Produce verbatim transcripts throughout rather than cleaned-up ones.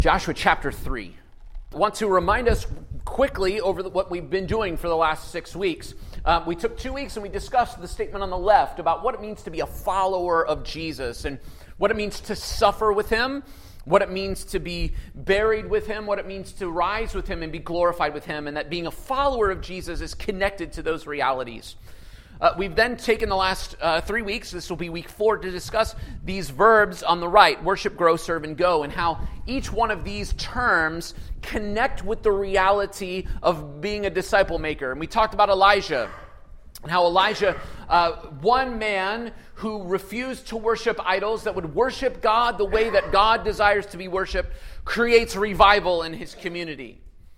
Joshua chapter three. I want to remind us quickly over the, what we've been doing for the last six weeks. Uh, we took two weeks and we discussed the statement on the left about what it means to be a follower of Jesus and what it means to suffer with him, what it means to be buried with him, what it means to rise with him and be glorified with him, and that being a follower of Jesus is connected to those realities. Uh, we've then taken the last uh, three weeks, this will be week four, to discuss these verbs on the right, worship, grow, serve, and go, and how each one of these terms connect with the reality of being a disciple maker. And we talked about Elijah, and how Elijah, uh, one man who refused to worship idols, that would worship God the way that God desires to be worshiped, creates revival in his community.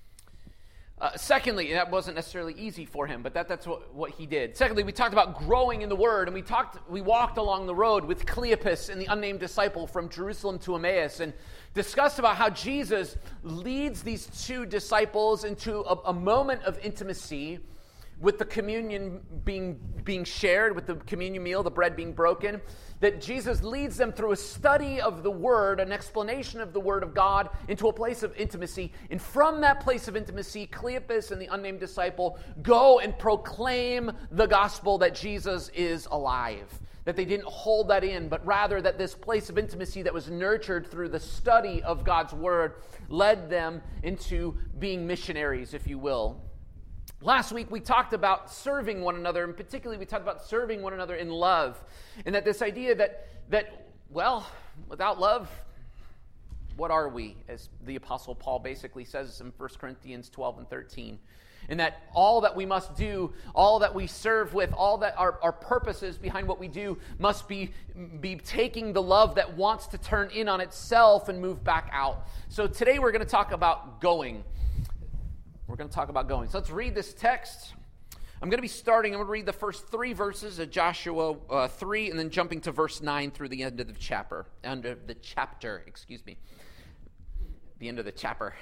Uh, secondly, that wasn't necessarily easy for him, but that, that's what, what he did. Secondly, we talked about growing in the Word, and we talked, we walked along the road with Cleopas and the unnamed disciple from Jerusalem to Emmaus, and discussed about how Jesus leads these two disciples into a, a moment of intimacy with the communion being, being shared, with the communion meal, the bread being broken, that Jesus leads them through a study of the Word, an explanation of the Word of God, into a place of intimacy. And from that place of intimacy, Cleopas and the unnamed disciple go and proclaim the gospel that Jesus is alive. That they didn't hold that in, but rather that this place of intimacy that was nurtured through the study of God's Word led them into being missionaries, if you will. Last week, we talked about serving one another, and particularly we talked about serving one another in love, and that this idea that, that well, without love, what are we? As the Apostle Paul basically says in First Corinthians twelve and thirteen, and that all that we must do, all that we serve with, all that our, our purposes behind what we do must be, be taking the love that wants to turn in on itself and move back out. So today we're going to talk about going. We're going to talk about going. So let's read this text. I'm going to be starting, I'm going to read the first three verses of Joshua uh, three, and then jumping to verse nine through the end of the chapter. End of the chapter, excuse me. The end of the chapter.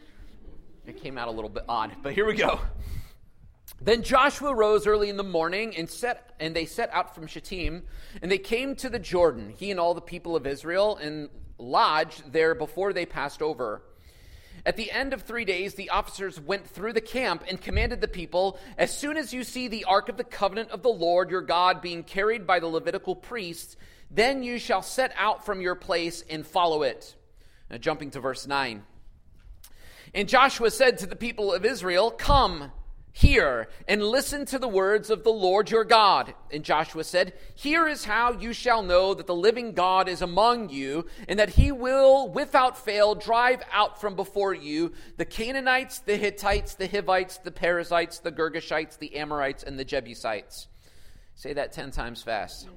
It came out a little bit odd, but here we go. Then Joshua rose early in the morning, and set, and they set out from Shittim, and they came to the Jordan, he and all the people of Israel, and lodged there before they passed over. At the end of three days, the officers went through the camp and commanded the people, as soon as you see the ark of the covenant of the Lord your God being carried by the Levitical priests, then you shall set out from your place and follow it. Now, jumping to verse nine. And Joshua said to the people of Israel, come, hear, and listen to the words of the Lord your God. And Joshua said, here is how you shall know that the living God is among you, and that he will without fail drive out from before you the Canaanites, the Hittites, the Hivites, the Perizzites, the Girgashites, the Amorites, and the Jebusites. Say that ten times fast.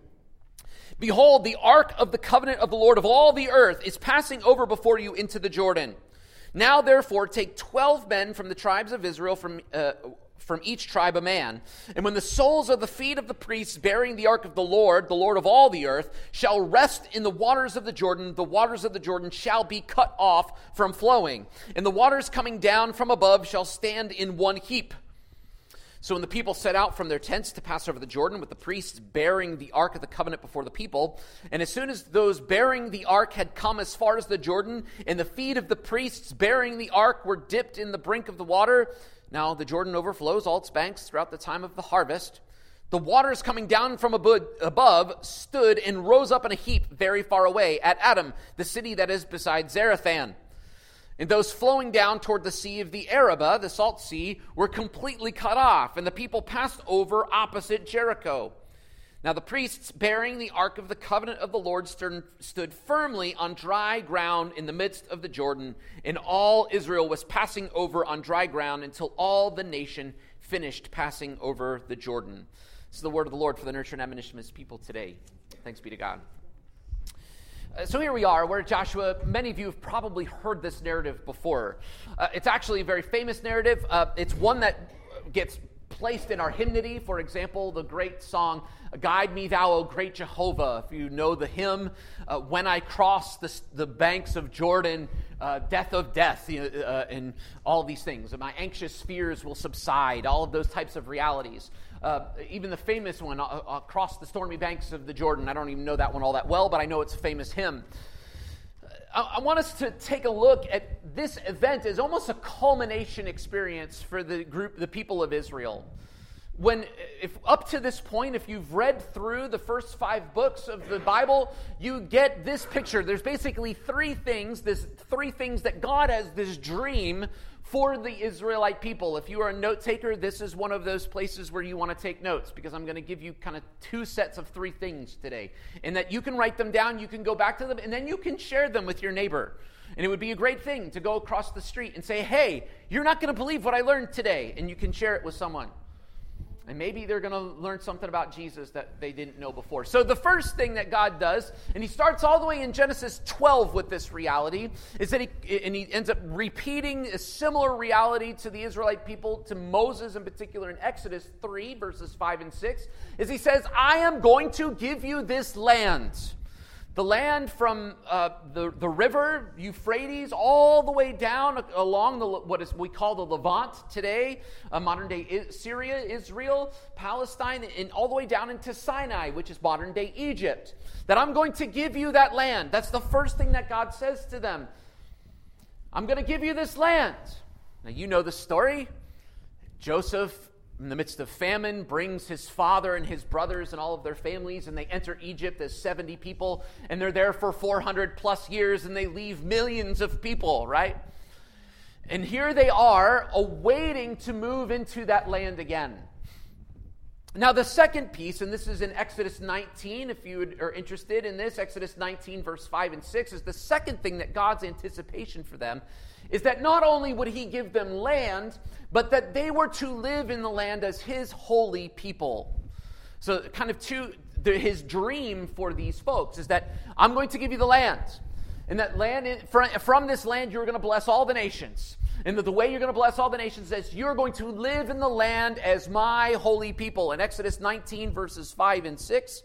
Behold, the ark of the covenant of the Lord of all the earth is passing over before you into the Jordan. Now, therefore, take twelve men from the tribes of Israel, from uh, from each tribe a man. And when the soles of the feet of the priests bearing the ark of the Lord, the Lord of all the earth, shall rest in the waters of the Jordan, the waters of the Jordan shall be cut off from flowing. And the waters coming down from above shall stand in one heap. So when the people set out from their tents to pass over the Jordan, with the priests bearing the ark of the covenant before the people, and as soon as those bearing the ark had come as far as the Jordan, and the feet of the priests bearing the ark were dipped in the brink of the water, now the Jordan overflows all its banks throughout the time of the harvest, the waters coming down from above stood and rose up in a heap very far away at Adam, the city that is beside Zarethan. And those flowing down toward the sea of the Arabah, the salt sea, were completely cut off, and the people passed over opposite Jericho. Now the priests bearing the ark of the covenant of the Lord stood, stood firmly on dry ground in the midst of the Jordan, and all Israel was passing over on dry ground until all the nation finished passing over the Jordan. This is the word of the Lord for the nurture and admonition of his people today. Thanks be to God. So here we are, where Joshua, many of you have probably heard this narrative before. Uh, it's actually a very famous narrative. Uh, it's one that gets placed in our hymnody. For example, the great song, Guide Me Thou, O Great Jehovah. If you know the hymn, uh, When I Cross the, the Banks of Jordan, uh, Death of Death, you know, uh, and all these things. My anxious fears will subside, all of those types of realities. Uh, even the famous one, uh, Across the Stormy Banks of the Jordan. I don't even know that one all that well, but I know it's a famous hymn. I, I want us to take a look at this event as almost a culmination experience for the group, the people of Israel. When, if up to this point, if you've read through the first five books of the Bible, you get this picture. There's basically three things, this three things that God has this dream for the Israelite people. If you are a note taker, this is one of those places where you want to take notes, because I'm going to give you kind of two sets of three things today, and that you can write them down, you can go back to them, and then you can share them with your neighbor. And it would be a great thing to go across the street and say, hey, you're not going to believe what I learned today, and you can share it with someone. And maybe they're going to learn something about Jesus that they didn't know before. So the first thing that God does, and he starts all the way in Genesis twelve with this reality, is that he, and he ends up repeating a similar reality to the Israelite people, to Moses in particular in Exodus three, verses five and six, is he says, I am going to give you this land. The land from uh, the, the river Euphrates all the way down along the, what is we call the Levant today, uh, modern-day Syria, Israel, Palestine, and all the way down into Sinai, which is modern-day Egypt. That I'm going to give you that land. That's the first thing that God says to them. I'm going to give you this land. Now, you know the story. Joseph, in the midst of famine, brings his father and his brothers and all of their families, and they enter Egypt as seventy people, and they're there for four hundred plus years, and they leave millions of people, right? And here they are, awaiting to move into that land again. Now, the second piece, and this is in Exodus nineteen, if you are interested in this, Exodus nineteen, verse five and six, is the second thing that God's anticipation for them is that not only would he give them land, but that they were to live in the land as his holy people. So kind of two, the, his dream for these folks is that I'm going to give you the land. And that land, from, from this land, you're going to bless all the nations. And the, the way you're going to bless all the nations is you're going to live in the land as my holy people. In Exodus nineteen, verses five and six,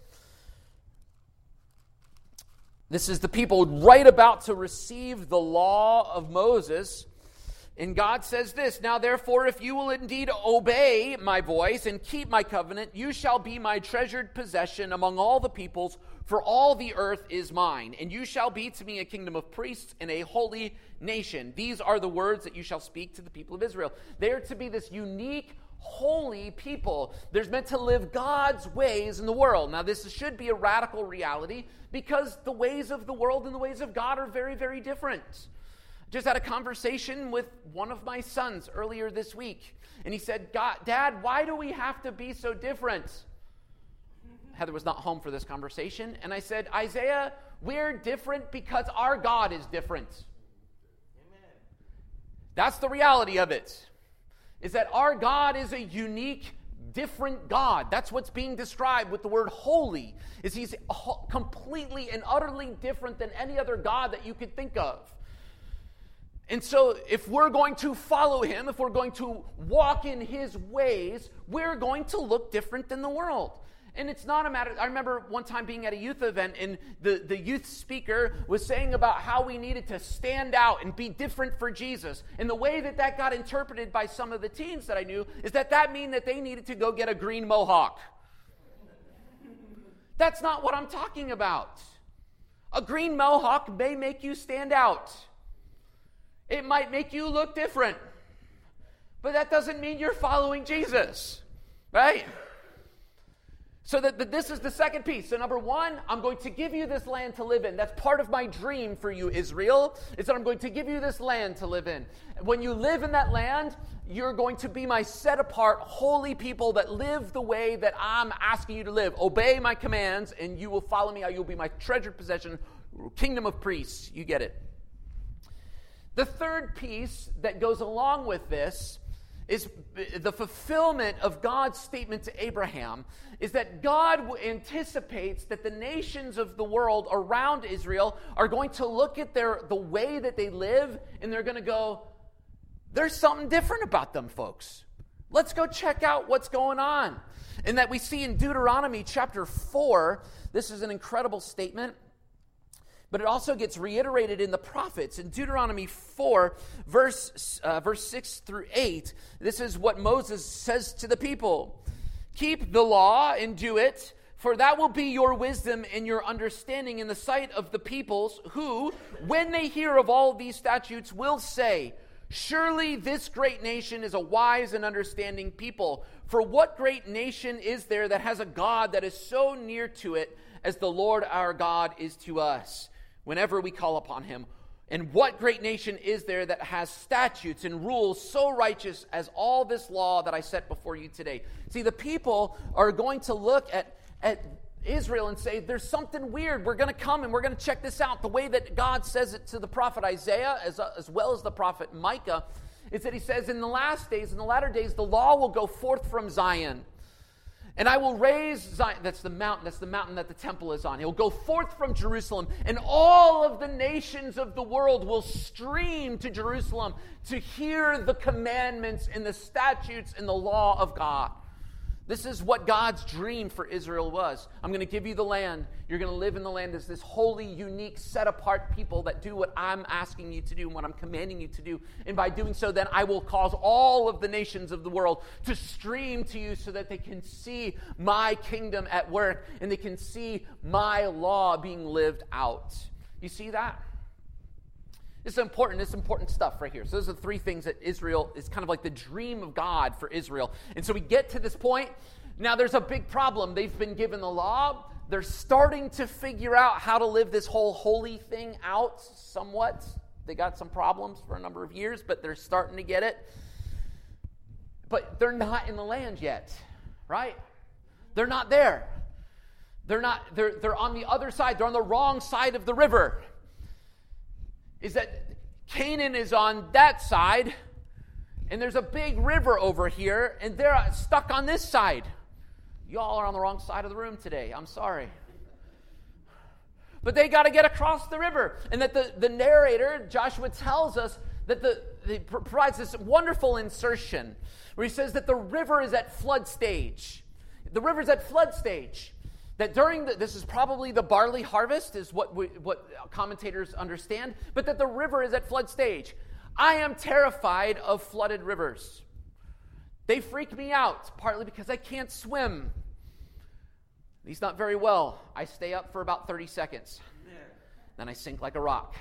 this is the people right about to receive the law of Moses. And God says this, now therefore, if you will indeed obey my voice and keep my covenant, you shall be my treasured possession among all the peoples, for all the earth is mine. And you shall be to me a kingdom of priests and a holy nation. These are the words that you shall speak to the people of Israel. They are to be this unique, holy people. They're meant to live God's ways in the world. Now, this should be a radical reality, because the ways of the world and the ways of God are very, very different. Just had a conversation with one of my sons earlier this week, and he said, God, Dad, why do we have to be so different? Heather was not home for this conversation, and I said, Isaiah, we're different because our God is different. Amen. That's the reality of it, is that our God is a unique, different God. That's what's being described with the word holy, is he's completely and utterly different than any other God that you could think of. And so if we're going to follow him, if we're going to walk in his ways, we're going to look different than the world. And it's not a matter, I remember one time being at a youth event, and the, the youth speaker was saying about how we needed to stand out and be different for Jesus. And the way that that got interpreted by some of the teens that I knew is that that mean that they needed to go get a green mohawk. That's not what I'm talking about. A green mohawk may make you stand out. It might make you look different. But that doesn't mean you're following Jesus, right? So that, that this is the second piece. So number one, I'm going to give you this land to live in. That's part of my dream for you, Israel, is that I'm going to give you this land to live in. When you live in that land, you're going to be my set-apart, holy people that live the way that I'm asking you to live. Obey my commands, and you will follow me. You'll be my treasured possession, kingdom of priests. You get it. The third piece that goes along with this is the fulfillment of God's statement to Abraham, is that God anticipates that the nations of the world around Israel are going to look at their the way that they live, and they're going to go, there's something different about them folks. Let's go check out what's going on. And that we see in Deuteronomy chapter four, this is an incredible statement, but it also gets reiterated in the prophets. In Deuteronomy four, verse, uh, verse six through eight, this is what Moses says to the people. Keep the law and do it, For that will be your wisdom and your understanding in the sight of the peoples who, when they hear of all these statutes, will say, surely this great nation is a wise and understanding people. For what great nation is there that has a God that is so near to it as the Lord our God is to us, whenever we call upon him? And what great nation is there that has statutes and rules so righteous as all this law that I set before you today? See, the people are going to look at at Israel and say, there's something weird. We're going to come and we're going to check this out. The way that God says it to the prophet Isaiah, as, uh, as well as the prophet Micah, is that he says, in the last days, in the latter days, the law will go forth from Zion. And I will raise Zion. That's the mountain. That's the mountain that the temple is on. It will go forth from Jerusalem. And all of the nations of the world will stream to Jerusalem to hear the commandments and the statutes and the law of God. This is what God's dream for Israel was. I'm going to give you the land. You're going to live in the land as this holy, unique, set-apart people that do what I'm asking you to do and what I'm commanding you to do. And by doing so, then I will cause all of the nations of the world to stream to you so that they can see my kingdom at work and they can see my law being lived out. You see that? This is important. This is important stuff right here. So those are the three things that Israel is kind of like the dream of God for Israel. And so we get to this point. Now there's a big problem. They've been given the law. They're starting to figure out how to live this whole holy thing out somewhat. They got some problems for a number of years, but they're starting to get it. But they're not in the land yet, right? They're not there. They're not, they're, they're on the other side. They're on the wrong side of the river. Is that Canaan is on that side, and there's a big river over here, and they're stuck on this side. Y'all are on the wrong side of the room today. I'm sorry. But they got to get across the river. And that the, the narrator, Joshua, tells us that the, the provides this wonderful insertion where he says that the river is at flood stage. The river's at flood stage. That during the, this is probably the barley harvest, is what we, what commentators understand, but that the river is at flood stage. I am terrified of flooded rivers. They freak me out, partly because I can't swim. At least not very well. I stay up for about thirty seconds. Then I sink like a rock.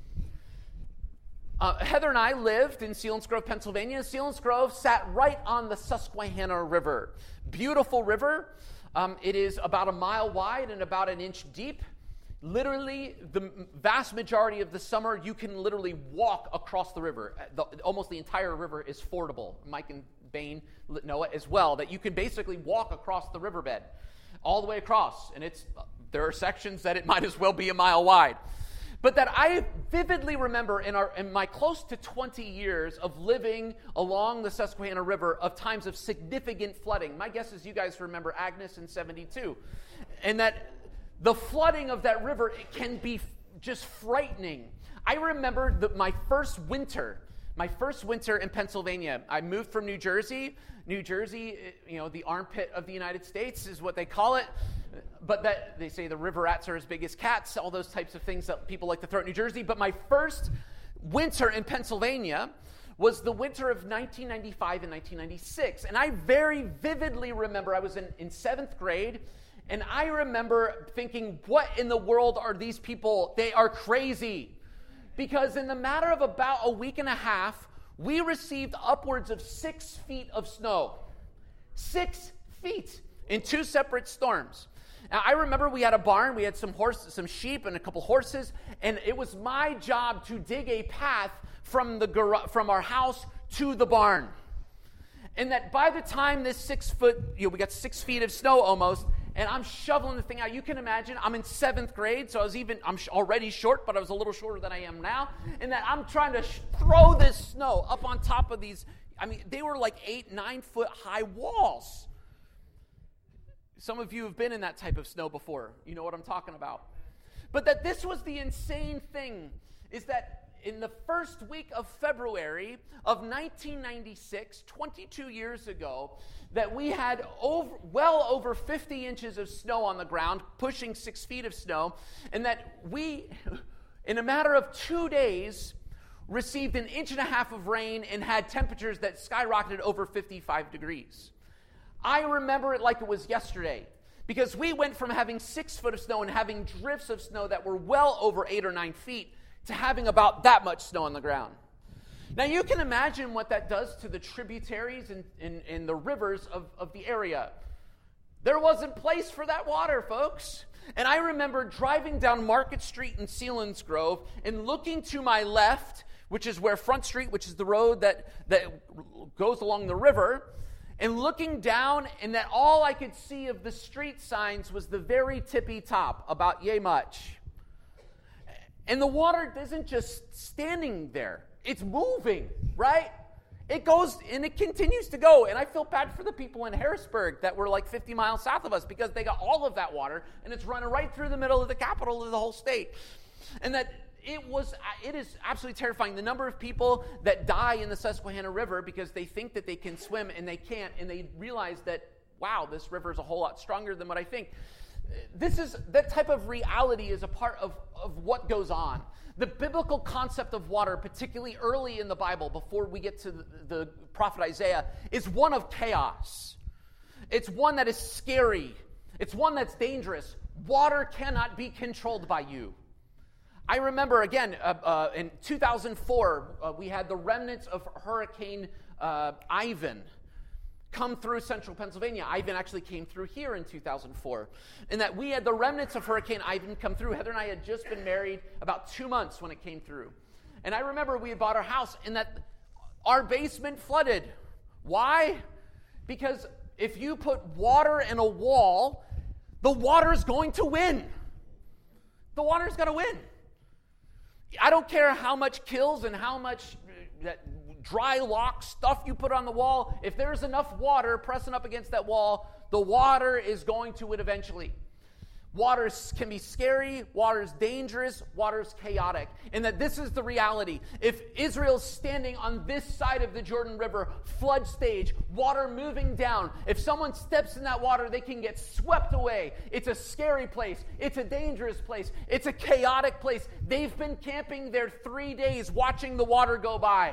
Uh, Heather and I lived in Selinsgrove, Pennsylvania. Selinsgrove sat right on the Susquehanna River. Beautiful river. Um, it is about a mile wide and about an inch deep. Literally, the vast majority of the summer, you can literally walk across the river. The, almost the entire river is fordable. Mike and Bain know it as well, that you can basically walk across the riverbed all the way across. And it's there are sections that it might as well be a mile wide. But that I vividly remember in, our, in my close to twenty years of living along the Susquehanna River of times of significant flooding. My guess is you guys remember Agnes in seventy-two. And that the flooding of that river, it can be just frightening. I remember the, my first winter, my first winter in Pennsylvania. I moved from New Jersey. New Jersey, you know, the armpit of the United States is what they call it. But that they say the river rats are as big as cats, all those types of things that people like to throw at New Jersey. But my first winter in Pennsylvania was the winter of nineteen ninety-five and nineteen ninety-six. And I very vividly remember I was in, in seventh grade, and I remember thinking, what in the world are these people? They are crazy. Because in the matter of about a week and a half, we received upwards of six feet of snow. Six feet in two separate storms. Now, I remember we had a barn, we had some horse, some sheep and a couple horses, and it was my job to dig a path from the gar- from our house to the barn. And that by the time this six foot, you know, we got six feet of snow almost, and I'm shoveling the thing out. You can imagine, I'm in seventh grade, so I was even, I'm already short, but I was a little shorter than I am now, and that I'm trying to sh- throw this snow up on top of these, I mean, they were like eight, nine foot high walls. Some of you have been in that type of snow before. You know what I'm talking about. But that this was the insane thing, is that in the first week of February of nineteen ninety-six, twenty-two years ago, that we had over, well over fifty inches of snow on the ground, pushing six feet of snow, and that we, in a matter of two days, received an inch and a half of rain and had temperatures that skyrocketed over fifty-five degrees. I remember it like it was yesterday, Because we went from having six foot of snow and having drifts of snow that were well over eight or nine feet to having about that much snow on the ground. Now you can imagine what that does to the tributaries and, and, and the rivers of, of the area. There wasn't place for that water, folks. And I remember driving down Market Street in Selinsgrove and looking to my left, which is where Front Street, which is the road that, that goes along the river, and looking down, and that all I could see of the street signs was the very tippy top, about yay much. And the water isn't just standing there. It's moving, right? It goes, and it continues to go. And I feel bad for the people in Harrisburg that were like fifty miles south of us because they got all of that water, and it's running right through the middle of the capital of the whole state. And that it was, it is absolutely terrifying. The number of people that die in the Susquehanna River because they think that they can swim and they can't, and they realize that, wow, this river is a whole lot stronger than what I think. This is, that type of reality is a part of, of what goes on. The biblical concept of water, particularly early in the Bible, before we get to the, the prophet Isaiah, is one of chaos. It's one that is scary. It's one that's dangerous. Water cannot be controlled by you. I remember, again, uh, uh, in two thousand four, uh, we had the remnants of Hurricane uh, Ivan come through central Pennsylvania. Ivan actually came through here in two thousand four. And that we had the remnants of Hurricane Ivan come through. Heather and I had just been married about two months when it came through. And I remember we had bought our house and that our basement flooded. Why? Because if you put water in a wall, the water's going to win. The water's going to win. I don't care how much kills and how much that dry lock stuff you put on the wall. If there's enough water pressing up against that wall, the water is going to win eventually. Water can be scary, water is dangerous, water is chaotic. And that this is the reality. If Israel's standing on this side of the Jordan River, flood stage, water moving down, if someone steps in that water, they can get swept away. It's a scary place. It's a dangerous place. It's a chaotic place. They've been camping there three days watching the water go by.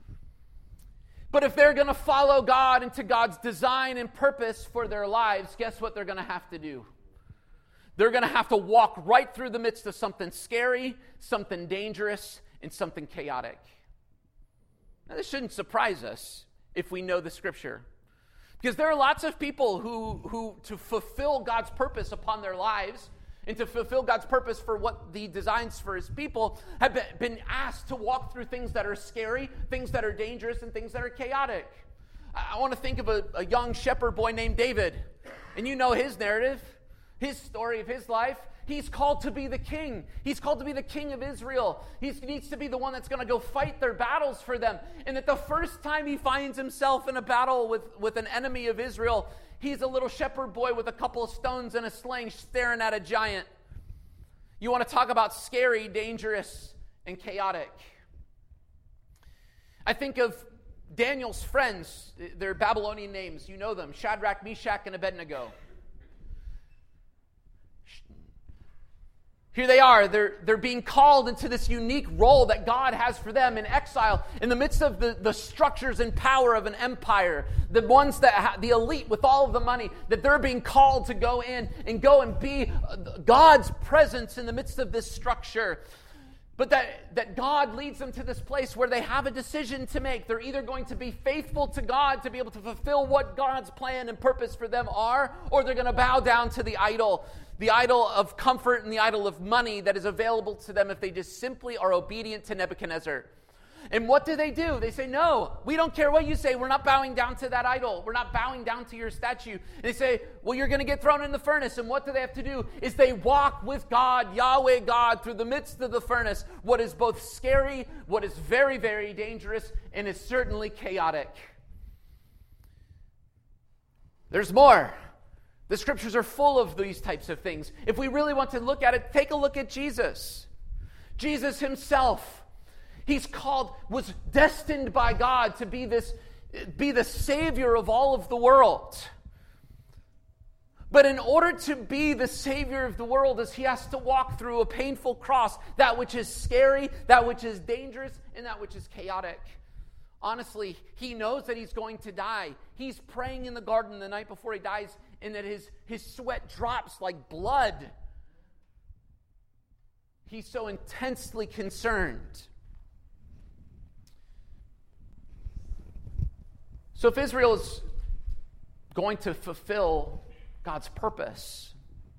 But if they're going to follow God into God's design and purpose for their lives, guess what they're going to have to do? They're going to have to walk right through the midst of something scary, something dangerous, and something chaotic. Now, this shouldn't surprise us if we know the Scripture. Because there are lots of people who, who to fulfill God's purpose upon their lives and to fulfill God's purpose for what He designs for His people have been asked to walk through things that are scary, things that are dangerous, and things that are chaotic. I want to think of a, a young shepherd boy named David. And you know his narrative. His story of his life. He's called to be the king. He's called to be the king of Israel. He needs to be the one that's going to go fight their battles for them. And that the first time he finds himself in a battle with, with an enemy of Israel, he's a little shepherd boy with a couple of stones and a sling staring at a giant. You want to talk about scary, dangerous, and chaotic. I think of Daniel's friends, their Babylonian names. You know them, Shadrach, Meshach, and Abednego. Here they are, they're, they're being called into this unique role that God has for them in exile, in the midst of the, the structures and power of an empire, the ones that, ha- the elite with all of the money, that they're being called to go in and go and be God's presence in the midst of this structure. But that, that God leads them to this place where they have a decision to make. They're either going to be faithful to God to be able to fulfill what God's plan and purpose for them are, or they're going to bow down to the idol, the idol of comfort and the idol of money that is available to them if they just simply are obedient to Nebuchadnezzar. And what do they do? They say, no, we don't care what you say. We're not bowing down to that idol. We're not bowing down to your statue. And they say, well, you're going to get thrown in the furnace. And what do they have to do? Is they walk with God, Yahweh God, through the midst of the furnace, what is both scary, what is very, very dangerous, and is certainly chaotic. There's more. The Scriptures are full of these types of things. If we really want to look at it, take a look at Jesus. Jesus himself. He's called, was destined by God to be this, be the Savior of all of the world. But in order to be the Savior of the world, is he has to walk through a painful cross, that which is scary, that which is dangerous, and that which is chaotic. Honestly, he knows that he's going to die. He's praying in the garden the night before he dies, and that his, his sweat drops like blood. He's so intensely concerned. So if Israel is going to fulfill God's purpose,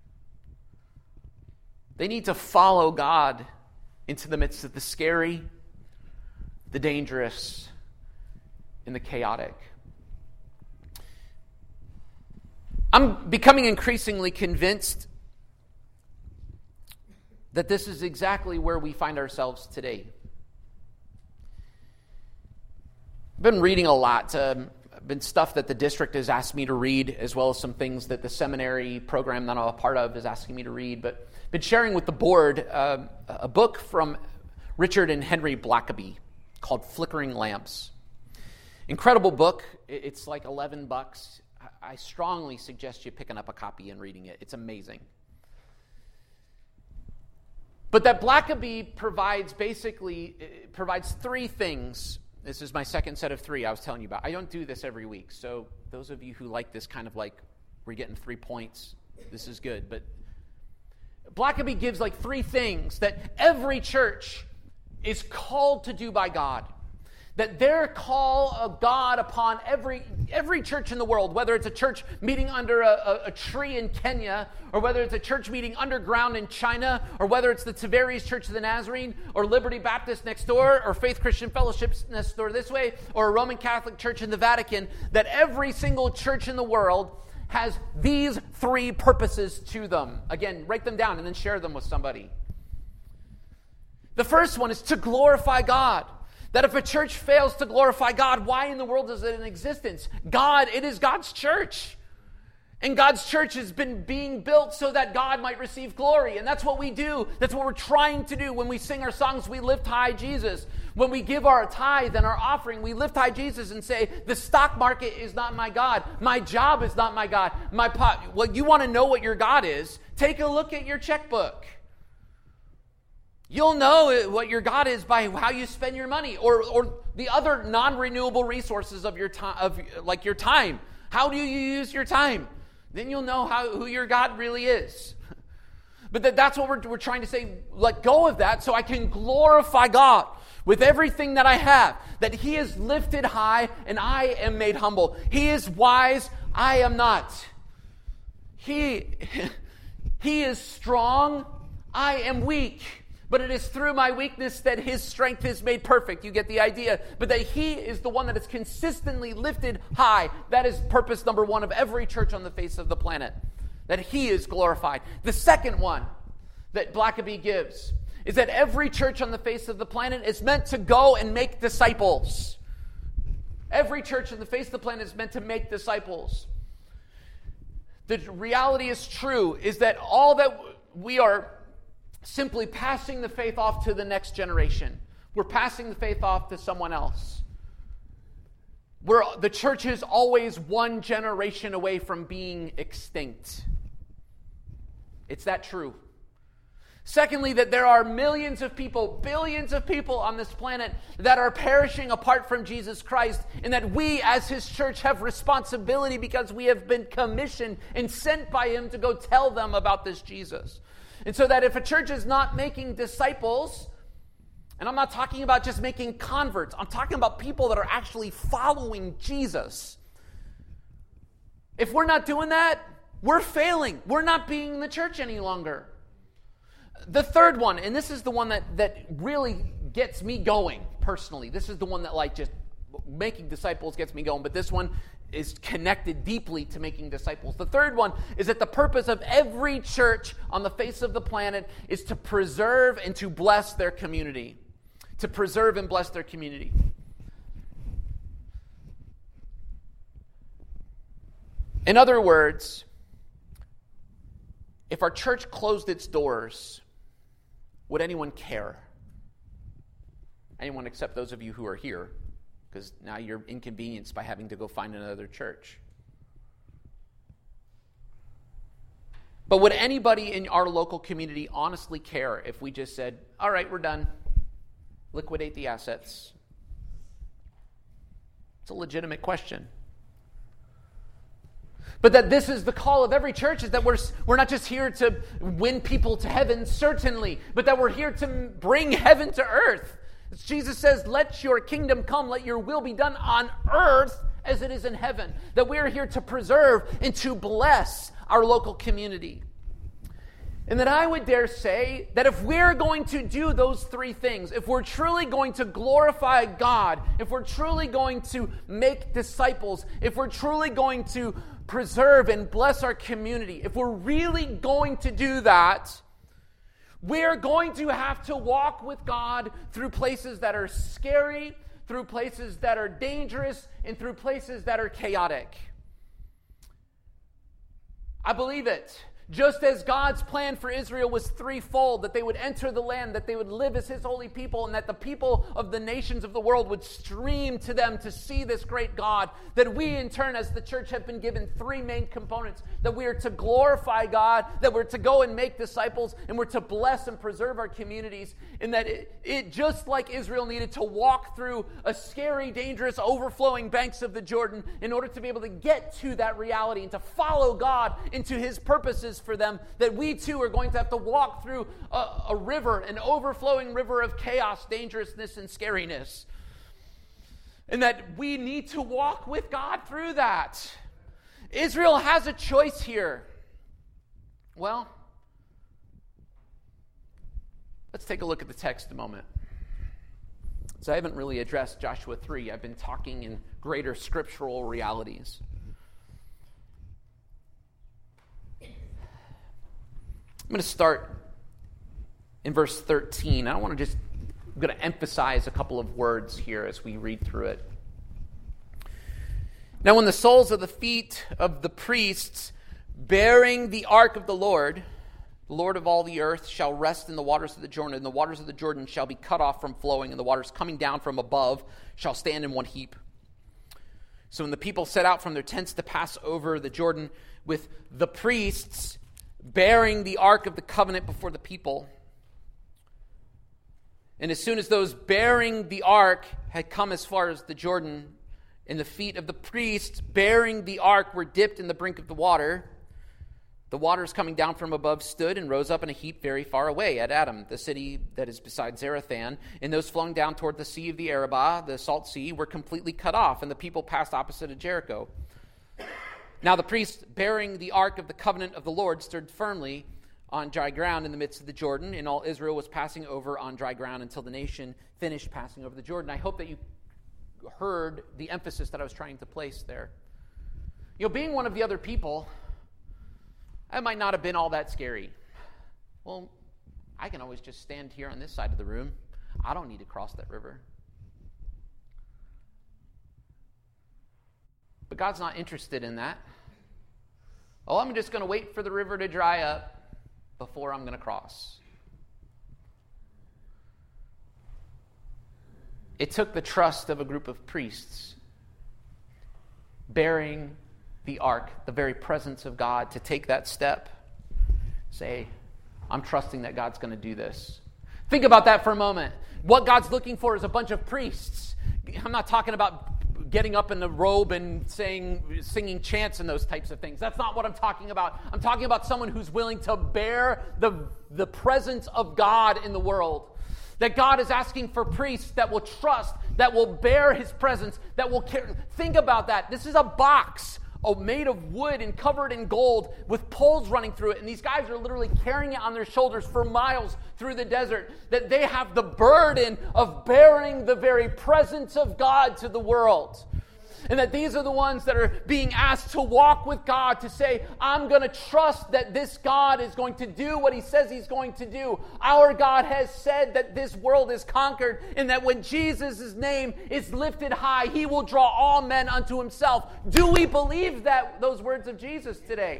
they need to follow God into the midst of the scary, the dangerous, and the chaotic. I'm becoming increasingly convinced that this is exactly where we find ourselves today. I've been reading a lot. Um, been stuff that the district has asked me to read, as well as some things that the seminary program that I'm a part of is asking me to read. But I've been sharing with the board uh, a book from Richard and Henry Blackaby called Flickering Lamps. Incredible book. It's like eleven bucks. I strongly suggest you picking up a copy and reading it. It's amazing. But that Blackaby provides basically provides three things. This is my second set of three I was telling you about. I don't do this every week, so those of you who like this kind of like, we're getting three points, this is good. But Blackaby gives like three things that every church is called to do by God. That their call of God upon every every church in the world, whether it's a church meeting under a, a, a tree in Kenya, or whether it's a church meeting underground in China, or whether it's the Tavares Church of the Nazarene, or Liberty Baptist next door, or Faith Christian Fellowship next door this way, or a Roman Catholic church in the Vatican, that every single church in the world has these three purposes to them. Again, write them down and then share them with somebody. The first one is to glorify God. That if a church fails to glorify God, why in the world is it in existence? God, it is God's church. And God's church has been being built so that God might receive glory. And that's what we do. That's what we're trying to do when we sing our songs, we lift high Jesus. When we give our tithe and our offering, we lift high Jesus and say, the stock market is not my God. My job is not my God. My pot. Well, you want to know what your God is? Take a look at your checkbook. You'll know what your God is by how you spend your money, or or the other non-renewable resources of your time, of like your time. How do you use your time? Then you'll know how who your God really is. But that, that's what we're we're trying to say. Let go of that, so I can glorify God with everything that I have. That He is lifted high and I am made humble. He is wise, I am not. He He is strong, I am weak. But it is through my weakness that His strength is made perfect. You get the idea. But that He is the one that is consistently lifted high. That is purpose number one of every church on the face of the planet. That He is glorified. The second one that Blackaby gives is that every church on the face of the planet is meant to go and make disciples. Every church on the face of the planet is meant to make disciples. The reality is true, is that all that we are simply passing the faith off to the next generation. We're passing the faith off to someone else. We're, the church is always one generation away from being extinct. It's that true. Secondly, that there are millions of people, billions of people on this planet that are perishing apart from Jesus Christ, and that we as His church have responsibility because we have been commissioned and sent by Him to go tell them about this Jesus. And so that if a church is not making disciples, and I'm not talking about just making converts, I'm talking about people that are actually following Jesus. If we're not doing that, we're failing. We're not being the church any longer. The third one, and this is the one that, that really gets me going personally. This is the one that like just making disciples gets me going, but this one is connected deeply to making disciples. The third one is that the purpose of every church on the face of the planet is to preserve and to bless their community. To preserve and bless their community. In other words, if our church closed its doors, would anyone care? Anyone except those of you who are here, because now you're inconvenienced by having to go find another church. But would anybody in our local community honestly care if we just said, all right, we're done. Liquidate the assets? It's a legitimate question. But that this is the call of every church, is that we're, we're not just here to win people to heaven, certainly, but that we're here to bring heaven to earth. As Jesus says, let your kingdom come, let your will be done on earth as it is in heaven. That we're here to preserve and to bless our local community. And that I would dare say that if we're going to do those three things, if we're truly going to glorify God, if we're truly going to make disciples, if we're truly going to preserve and bless our community, if we're really going to do that, we're going to have to walk with God through places that are scary, through places that are dangerous, and through places that are chaotic. I believe it. Just as God's plan for Israel was threefold, that they would enter the land, that they would live as his holy people, and that the people of the nations of the world would stream to them to see this great God, that we in turn as the church have been given three main components, that we are to glorify God, that we're to go and make disciples, and we're to bless and preserve our communities, and that it, it just like Israel needed to walk through a scary, dangerous, overflowing banks of the Jordan in order to be able to get to that reality and to follow God into his purposes for them, that we too are going to have to walk through a, a river, an overflowing river of chaos, dangerousness, and scariness. And that we need to walk with God through that. Israel has a choice here. Well, let's take a look at the text a moment. So I haven't really addressed Joshua three. I've been talking in greater scriptural realities. I'm going to start in verse thirteen. I want to just, I'm going to emphasize a couple of words here as we read through it. Now, when the soles of the feet of the priests bearing the ark of the Lord, the Lord of all the earth, shall rest in the waters of the Jordan, and the waters of the Jordan shall be cut off from flowing, and the waters coming down from above shall stand in one heap. So when the people set out from their tents to pass over the Jordan with the priests bearing the ark of the covenant before the people. And as soon as those bearing the ark had come as far as the Jordan, and the feet of the priests bearing the ark were dipped in the brink of the water, the waters coming down from above stood and rose up in a heap very far away at Adam, the city that is beside Zarethan, and those flowing down toward the sea of the Arabah, the salt sea, were completely cut off, and the people passed opposite of Jericho. Now the priests bearing the ark of the covenant of the Lord stood firmly on dry ground in the midst of the Jordan, and all Israel was passing over on dry ground until the nation finished passing over the Jordan. I hope that you heard the emphasis that I was trying to place there. You know, being one of the other people, that might not have been all that scary. Well, I can always just stand here on this side of the room. I don't need to cross that river. But God's not interested in that. Oh, I'm just going to wait for the river to dry up before I'm going to cross. It took the trust of a group of priests bearing the ark, the very presence of God, to take that step. Say, I'm trusting that God's going to do this. Think about that for a moment. What God's looking for is a bunch of priests. I'm not talking about getting up in the robe and saying, singing chants and those types of things. That's not what I'm talking about. I'm talking about someone who's willing to bear the, the presence of God in the world. That God is asking for priests that will trust, that will bear his presence, that will care. Think about that. This is a box oh, made of wood and covered in gold with poles running through it. And these guys are literally carrying it on their shoulders for miles through the desert. That they have the burden of bearing the very presence of God to the world. And that these are the ones that are being asked to walk with God, to say, I'm going to trust that this God is going to do what he says he's going to do. Our God has said that this world is conquered, and that when Jesus' name is lifted high, he will draw all men unto himself. Do we believe that those words of Jesus today?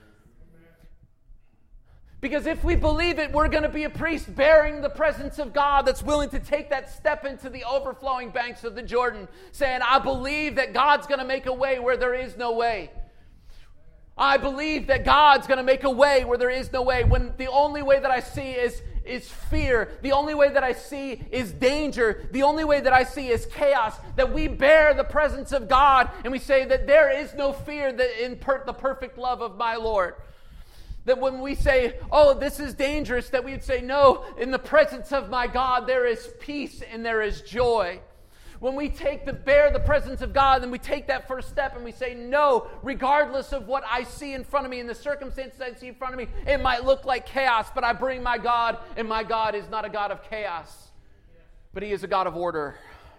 Because if we believe it, we're going to be a priest bearing the presence of God that's willing to take that step into the overflowing banks of the Jordan, saying, I believe that God's going to make a way where there is no way. I believe that God's going to make a way where there is no way, when the only way that I see is is fear. The only way that I see is danger. The only way that I see is chaos. That we bear the presence of God and we say that there is no fear that in per- the perfect love of my Lord. That when we say, oh, this is dangerous, that we would say, no, in the presence of my God, there is peace and there is joy. When we take the bear the presence of God, then we take that first step and we say, no, regardless of what I see in front of me and the circumstances I see in front of me, it might look like chaos, but I bring my God, and my God is not a God of chaos, but He is a God of order.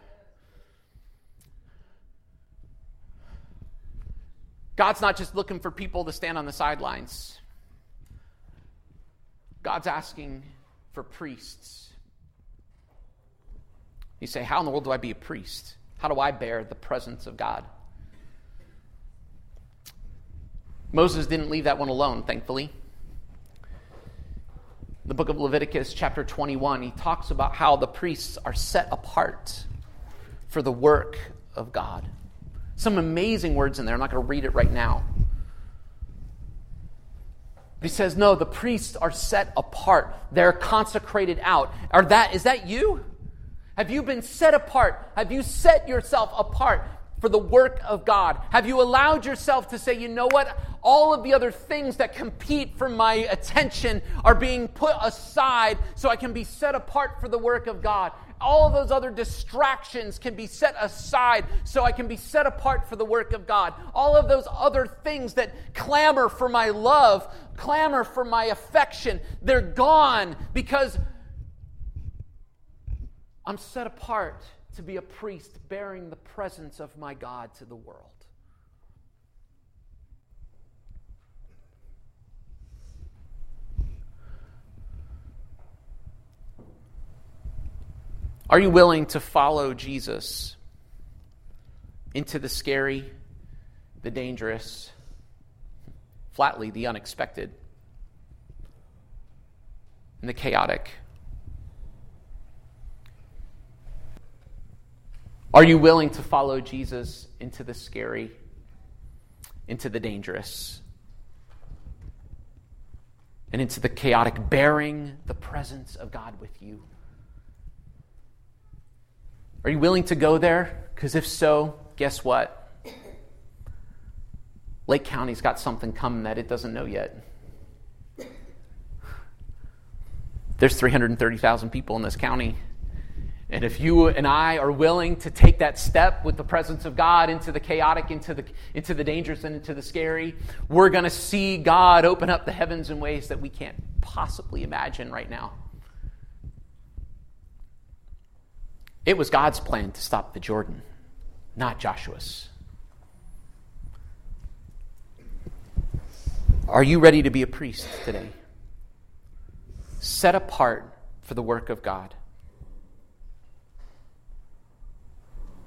God's not just looking for people to stand on the sidelines. God's asking for priests. You say, how in the world do I be a priest? How do I bear the presence of God? Moses didn't leave that one alone, thankfully. The book of Leviticus, chapter twenty-one, he talks about how the priests are set apart for the work of God. Some amazing words in there. I'm not going to read it right now. But he says, no, the priests are set apart. They're consecrated out. Are that, is that you? Have you been set apart? Have you set yourself apart for the work of God? Have you allowed yourself to say, you know what? All of the other things that compete for my attention are being put aside so I can be set apart for the work of God. All of those other distractions can be set aside so I can be set apart for the work of God. All of those other things that clamor for my love, clamor for my affection, they're gone because I'm set apart to be a priest bearing the presence of my God to the world. Are you willing to follow Jesus into the scary, the dangerous, flatly the unexpected, and the chaotic? Are you willing to follow Jesus into the scary, into the dangerous, and into the chaotic, bearing the presence of God with you? Are you willing to go there? Because if so, guess what? Lake County's got something coming that it doesn't know yet. There's three hundred thirty thousand people in this county. And if you and I are willing to take that step with the presence of God into the chaotic, into the into the dangerous, and into the scary, we're going to see God open up the heavens in ways that we can't possibly imagine right now. It was God's plan to stop the Jordan, not Joshua's. Are you ready to be a priest today? Set apart for the work of God.